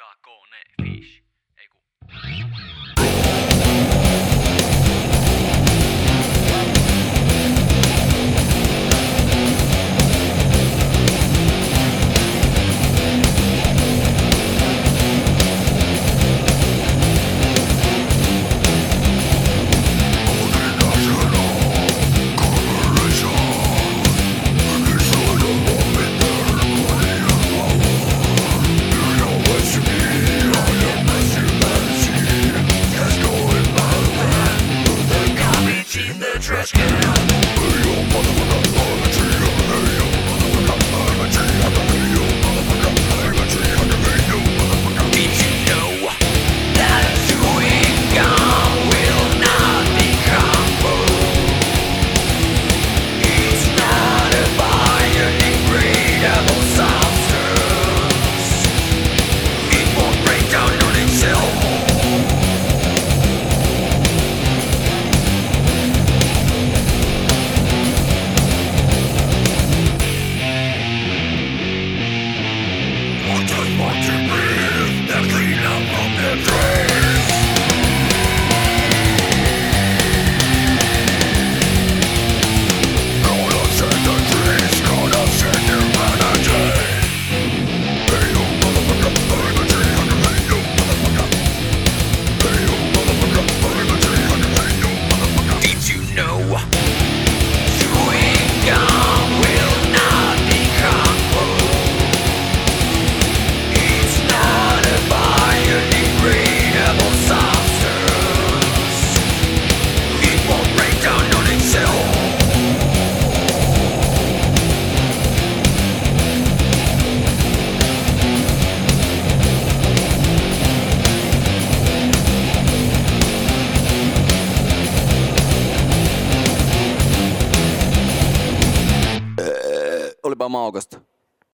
Kone Fish. Ei ku. Trash can. Did you know that chewing gum will not become food? It's not a biodegradable substance. It won't break down on itself. Want to breathe the clean up from the trees. Gonna set the trees, gonna set humanity. Hey you motherfucker, I'm a tree hunter. Hey you motherfucker. Hey you motherfucker, I'm a tree hunter. Hey you motherfucker. Did you know chewing gum will not become food? Biodegradable substance. It won't break down on itself. Olipa maukasta.